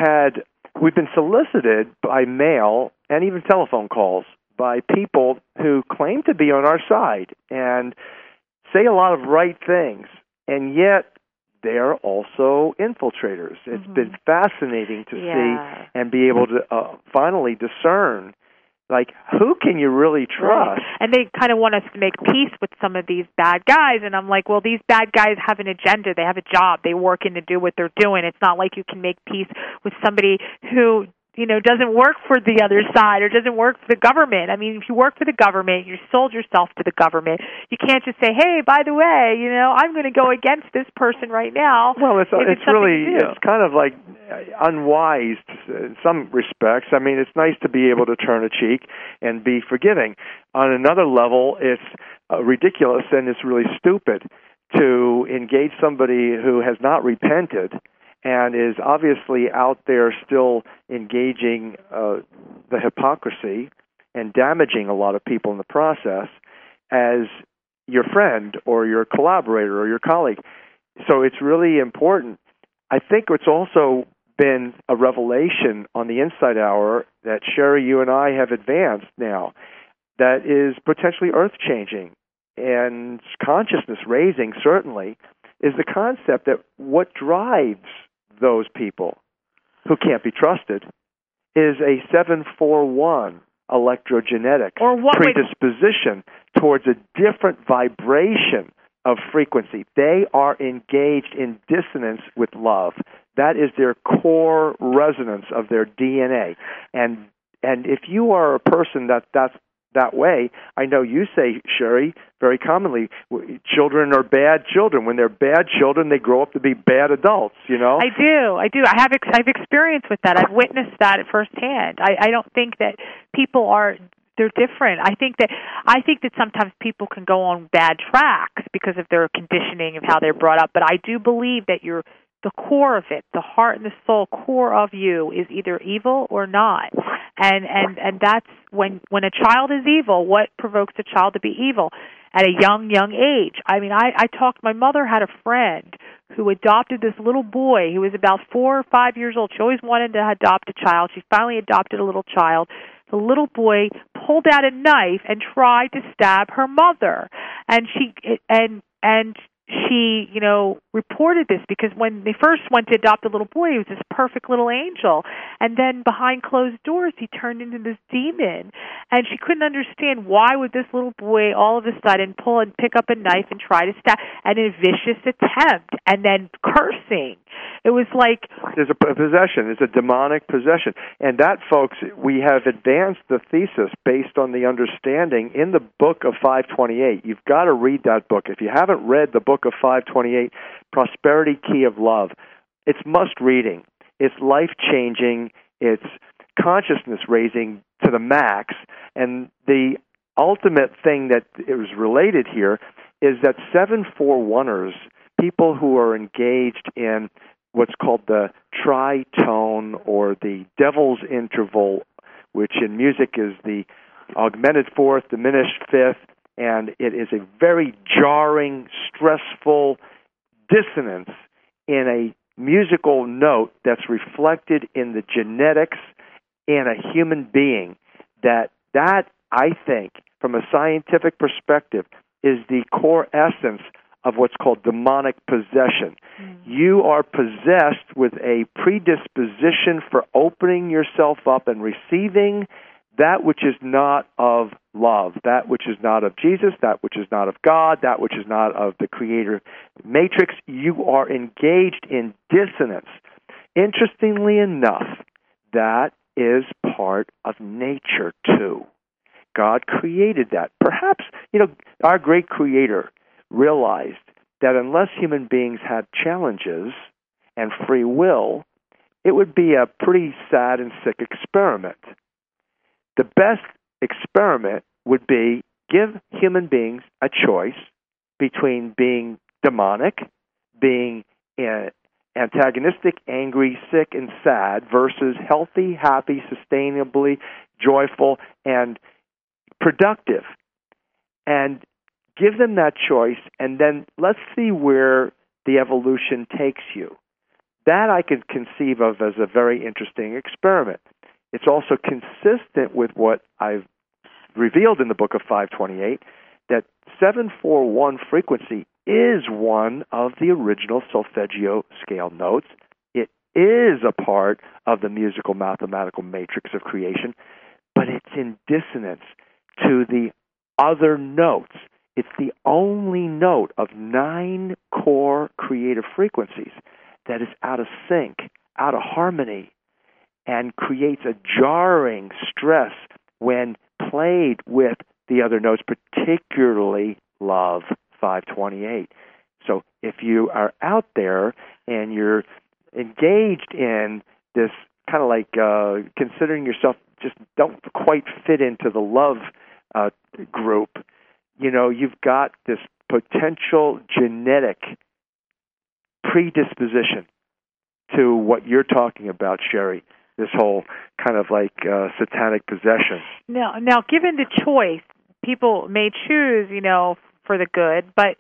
been solicited by mail and even telephone calls by people who claim to be on our side and say a lot of right things, and yet they're also infiltrators. It's been fascinating to see and be able to finally discern, like, who can you really trust? Right. And they kind of want us to make peace with some of these bad guys. And I'm like, well, these bad guys have an agenda. They have a job. They work in to do what they're doing. It's not like you can make peace with somebody who, you know, doesn't work for the other side or doesn't work for the government. I mean, if you work for the government, you sold yourself to the government. You can't just say, hey, by the way, you know, I'm going to go against this person right now. Well, it's kind of like unwise in some respects. I mean, it's nice to be able to turn a cheek and be forgiving. On another level, it's ridiculous and it's really stupid to engage somebody who has not repented and is obviously out there still engaging the hypocrisy and damaging a lot of people in the process as your friend or your collaborator or your colleague. So it's really important. I think it's also been a revelation on the Insight Hour that, Sherry, you and I have advanced now that is potentially earth-changing and consciousness-raising, certainly, is the concept that what drives those people who can't be trusted is a 741 electrogenetic predisposition towards a different vibration of frequency. They are engaged in dissonance with love. That is their core resonance of their DNA. And if you are a person that's that way, I know you say, Sherry, very commonly, children are bad children. When they're bad children, they grow up to be bad adults, you know? I do. I've experience with that. I've witnessed that firsthand. I don't think that people they're different. I think that sometimes people can go on bad tracks because of their conditioning of how they're brought up, but I do believe that the core of it, the heart and the soul core of you is either evil or not. And that's when a child is evil, what provokes a child to be evil? At a young age. I mean, my mother had a friend who adopted this little boy who was about 4 or 5 years old. She always wanted to adopt a child. She finally adopted a little child. The little boy pulled out a knife and tried to stab her mother. And she, reported this because when they first went to adopt the little boy, he was this perfect little angel. And then behind closed doors, he turned into this demon. And she couldn't understand why would this little boy all of a sudden pull and pick up a knife and try to stab, and a vicious attempt, and then cursing. It was like... There's a possession. It's a demonic possession. And that, folks, we have advanced the thesis based on the understanding in the book of 528. You've got to read that book. If you haven't read the book of 528, Prosperity Key of Love, it's must-reading. It's life-changing. It's consciousness-raising to the max. And the ultimate thing that is related here is that 741ers, people who are engaged in what's called the tritone or the devil's interval, which in music is the augmented fourth, diminished fifth, and it is a very jarring, stressful dissonance in a musical note that's reflected in the genetics in a human being. That, I think, from a scientific perspective, is the core essence of what's called demonic possession. You are possessed with a predisposition for opening yourself up and receiving that which is not of love, that which is not of Jesus, that which is not of God, that which is not of the Creator matrix. You are engaged in dissonance. Interestingly enough, that is part of nature too. God created that. Perhaps, our great Creator realized that unless human beings had challenges and free will, it would be a pretty sad and sick experiment. The best experiment would be give human beings a choice between being demonic, being antagonistic, angry, sick, and sad, versus healthy, happy, sustainably joyful, and productive. And give them that choice, and then let's see where the evolution takes you. That I could conceive of as a very interesting experiment. It's also consistent with what I've revealed in the book of 528, that 741 frequency is one of the original solfeggio scale notes. It is a part of the musical mathematical matrix of creation, but it's in dissonance to the other notes. It's the only note of 9 core creative frequencies that is out of sync, out of harmony, and creates a jarring stress when played with the other notes, particularly love, 528. So if you are out there and you're engaged in this kind of like considering yourself just don't quite fit into the love group, you've got this potential genetic predisposition to what you're talking about, Sherry, this whole kind of like satanic possession. Now, given the choice, people may choose, for the good, but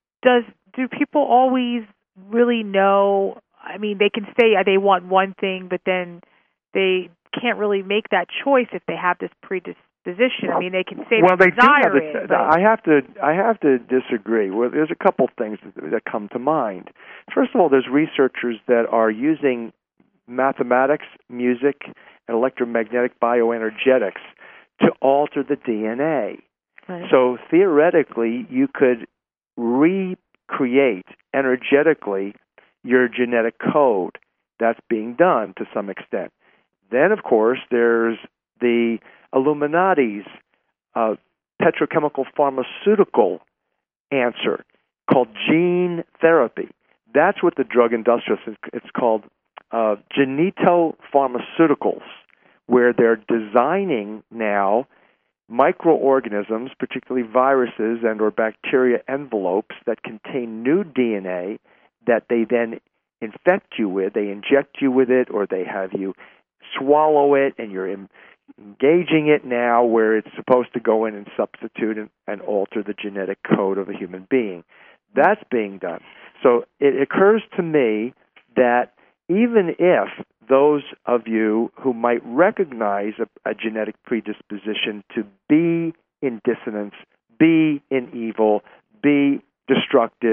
do people always really know? I mean, they can say they want one thing, but then they can't really make that choice if they have this predisposition. I mean, they can say they desire it. I have to disagree. Well, there's a couple things that come to mind. First of all, there's researchers that are using mathematics, music, and electromagnetic bioenergetics to alter the DNA. Right. So theoretically, you could recreate energetically your genetic code. That's being done to some extent. Then, of course, there's the Illuminati's petrochemical pharmaceutical answer called gene therapy. That's what the drug industrialists, it's called genetopharmaceuticals, where they're designing now microorganisms, particularly viruses and or bacteria envelopes that contain new DNA that they then infect you with. They inject you with it, or they have you swallow it, and you're engaging it now where it's supposed to go in and substitute and alter the genetic code of a human being. That's being done. So it occurs to me that even if those of you who might recognize a genetic predisposition to be in dissonance, be in evil, be destructive,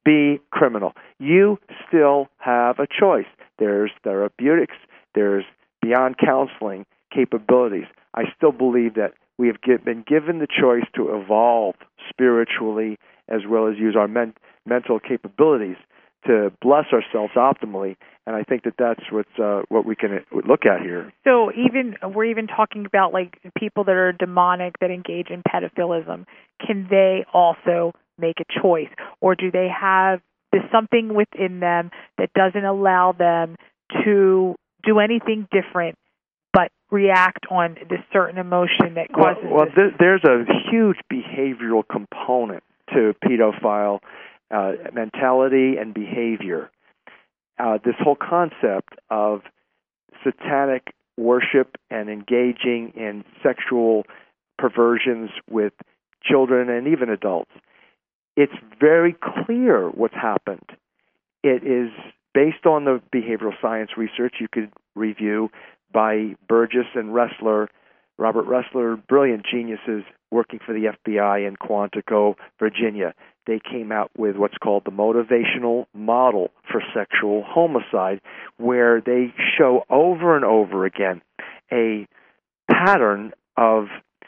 be criminal. You still have a choice. There's therapeutics. There's beyond counseling capabilities. I still believe that we have been given the choice to evolve spiritually as well as use our mental capabilities to bless ourselves optimally, and I think that that's what we can look at here. So we're even talking about like people that are demonic that engage in pedophilism. Can they also make a choice, or do they have something within them that doesn't allow them to do anything different but react on this certain emotion that causes there's a huge behavioral component to pedophile mentality and behavior. This whole concept of satanic worship and engaging in sexual perversions with children and even adults. It's very clear what's happened. It is based on the behavioral science research you could review by Burgess and Ressler, Robert Ressler, brilliant geniuses working for the FBI in Quantico, Virginia. They came out with what's called the motivational model for sexual homicide, where they show over and over again a pattern of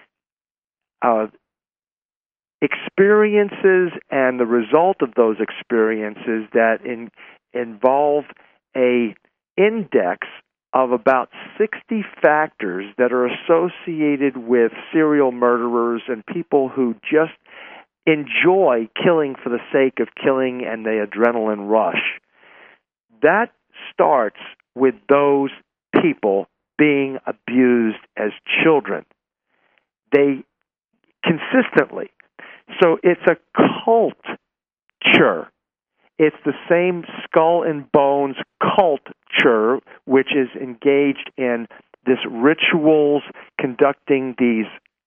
experiences and the result of those experiences that involve a index of about 60 factors that are associated with serial murderers and people who just enjoy killing for the sake of killing and the adrenaline rush. That starts with those people being abused as children. They consistently. So it's a culture. It's the same skull and bones culture, which is engaged in this rituals, conducting these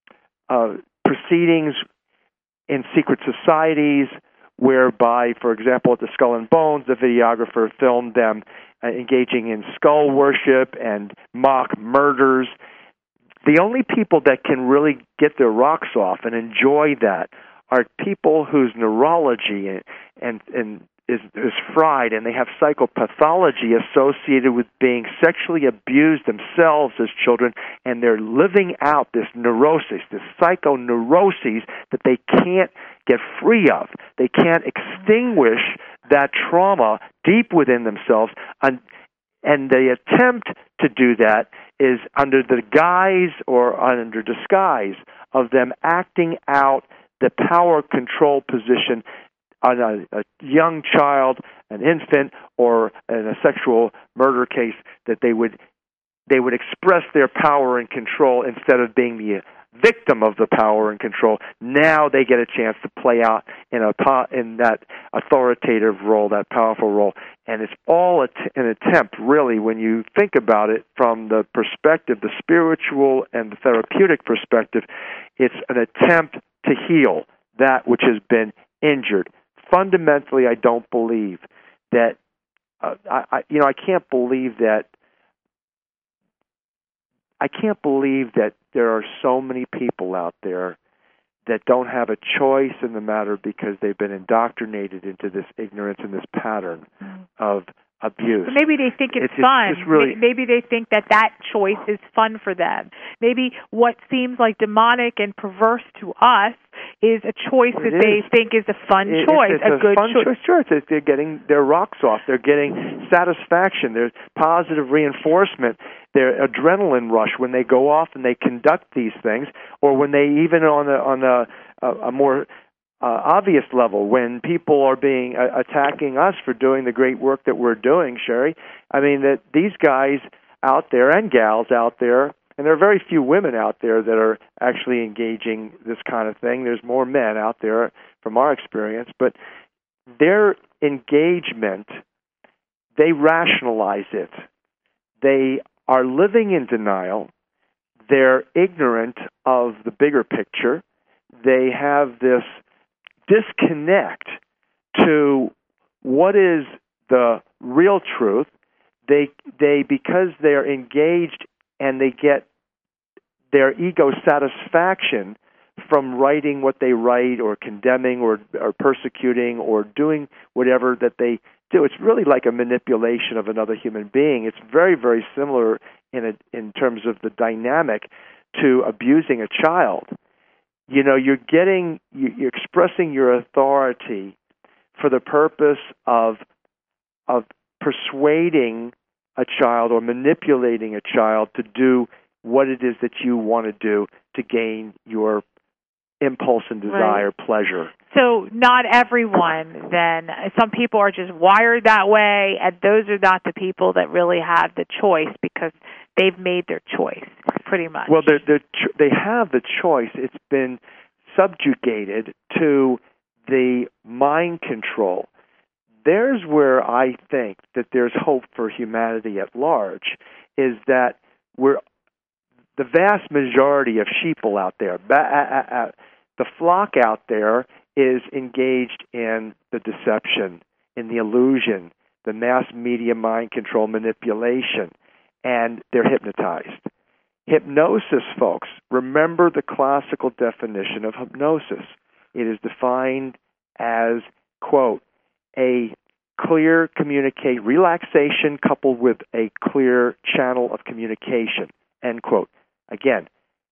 proceedings in secret societies, whereby, for example, at the Skull and Bones, the videographer filmed them engaging in skull worship and mock murders. The only people that can really get their rocks off and enjoy that are people whose neurology and is fried, and they have psychopathology associated with being sexually abused themselves as children, and they're living out this neurosis, this psychoneuroses that they can't get free of. They can't extinguish that trauma deep within themselves, and the attempt to do that is under the guise or under disguise of them acting out the power control position on a young child, an infant, or in a sexual murder case, that they would express their power and control instead of being the victim of the power and control. Now they get a chance to play out in that authoritative role, that powerful role, and it's all an attempt, really, when you think about it from the perspective, the spiritual and the therapeutic perspective. It's an attempt to heal that which has been injured. Fundamentally, I don't believe that. I can't believe that. I can't believe that there are so many people out there that don't have a choice in the matter because they've been indoctrinated into this ignorance and this pattern of abuse. So maybe they think it's fun. Maybe they think that choice is fun for them. Maybe what seems like demonic and perverse to us is a choice they think is a fun choice, it's a good fun choice. Sure, they're getting their rocks off. They're getting satisfaction. There's positive reinforcement. Their adrenaline rush when they go off and they conduct these things, or when they even on a more obvious level, when people are being attacking us for doing the great work that we're doing, Sherry. I mean, that these guys out there and gals out there, and there are very few women out there that are actually engaging this kind of thing. There's more men out there from our experience, but their engagement, they rationalize it. They are living in denial. They're ignorant of the bigger picture. They have this disconnect to what is the real truth. They because they're engaged and they get their ego satisfaction from writing what they write or condemning or persecuting or doing whatever that they do. It's really like a manipulation of another human being. It's very, very similar in terms of the dynamic to abusing a child. You know, you're expressing your authority for the purpose of persuading a child or manipulating a child to do what it is that you want to do to gain your impulse and desire, pleasure. So not everyone, then. Some people are just wired that way, and those are not the people that really have the choice because they've made their choice, pretty much. Well, they have the choice. It's been subjugated to the mind control. There's where I think that there's hope for humanity at large, is that the vast majority of sheeple out there, the flock out there, is engaged in the deception, in the illusion, the mass media mind control manipulation, and they're hypnotized. Hypnosis, folks, remember the classical definition of hypnosis. It is defined as, quote, a clear relaxation coupled with a clear channel of communication, end quote. Again,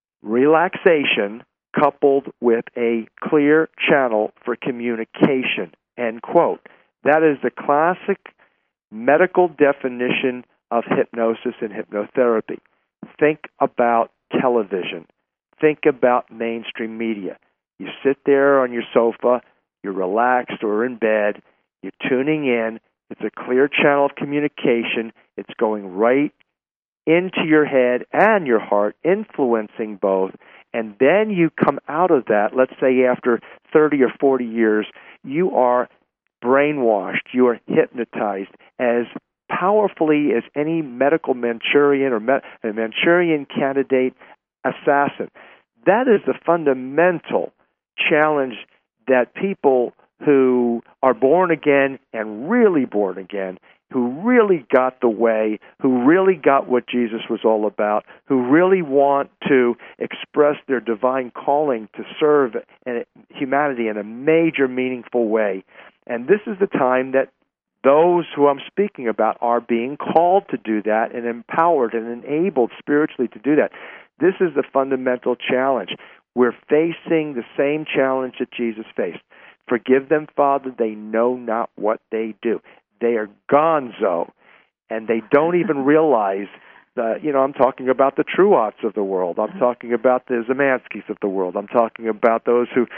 relaxation coupled with a clear channel for communication, end quote. That is the classic medical definition of hypnosis and hypnotherapy. Think about television. Think about mainstream media. You sit there on your sofa, you're relaxed or in bed, you're tuning in, it's a clear channel of communication, it's going right into your head and your heart, influencing both, and then you come out of that, let's say after 30 or 40 years, you are brainwashed, you are hypnotized as powerfully as any medical Manchurian or a Manchurian candidate assassin. That is the fundamental challenge that people who are born again and really born again, who really got the way, who really got what Jesus was all about, who really want to express their divine calling to serve humanity in a major, meaningful way. And this is the time that those who I'm speaking about are being called to do that and empowered and enabled spiritually to do that. This is the fundamental challenge. We're facing the same challenge that Jesus faced. Forgive them, Father, they know not what they do. They are gonzo, and they don't even realize that, I'm talking about the Truotts of the world. I'm talking about the Zemanskis of the world. I'm talking about those who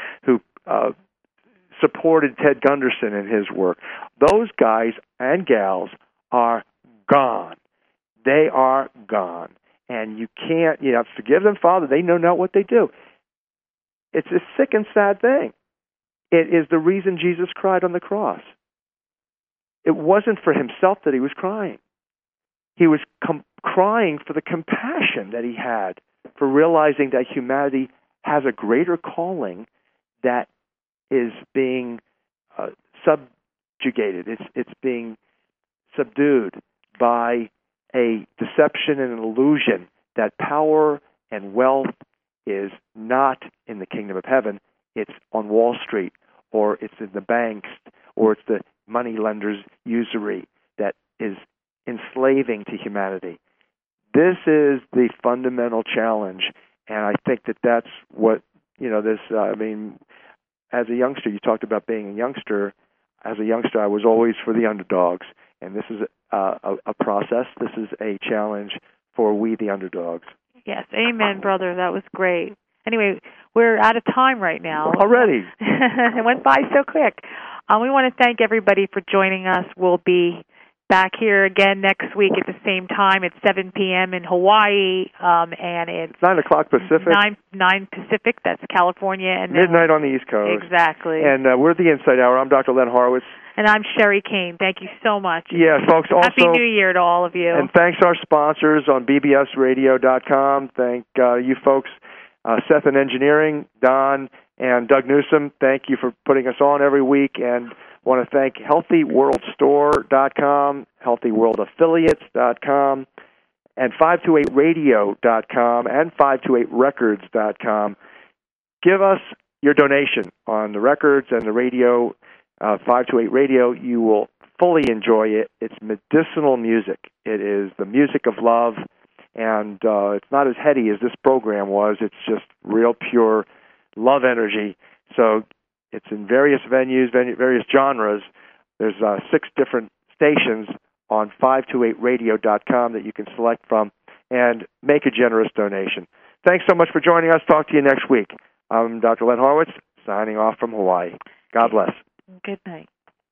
supported Ted Gunderson in his work. Those guys and gals are gone. They are gone. And you can't, forgive them, Father, they know not what they do. It's a sick and sad thing. It is the reason Jesus cried on the cross. It wasn't for himself that he was crying. He was crying for the compassion that he had for realizing that humanity has a greater calling that is being subjugated. It's being subdued by a deception and an illusion that power and wealth is not in the kingdom of heaven. It's on Wall Street, or it's in the banks, or it's the money lenders' usury that is enslaving to humanity. This is the fundamental challenge, and I think that that's what, as a youngster, you talked about being a youngster. As a youngster, I was always for the underdogs, and this is a process. This is a challenge for we, the underdogs. Yes, amen, brother. That was great. Anyway, we're out of time right now. Already. It went by so quick. We want to thank everybody for joining us. We'll be back here again next week at the same time at 7 p.m. in Hawaii, and it's 9 o'clock Pacific. 9 Pacific. That's California, and midnight on the East Coast. Exactly. And we're the Insight Hour. I'm Dr. Len Horowitz. And I'm Sherry Kane. Thank you so much. Yeah, folks. Also, Happy New Year to all of you. And thanks our sponsors on bbsradio.com. Thank you folks, Seth and Engineering, Don and Doug Newsom. Thank you for putting us on every week. And want to thank HealthyWorldStore.com, HealthyWorldAffiliates.com, and 528radio.com and 528records.com. give us your donation on the records and the radio, 528 Radio. You will fully enjoy it. It's medicinal music. It is the music of love, and it's not as heady as this program was. It's just real pure love energy. So it's in various venues, various genres. There's 6 different stations on 528radio.com that you can select from and make a generous donation. Thanks so much for joining us. Talk to you next week. I'm Dr. Len Horowitz, signing off from Hawaii. God bless. Good night.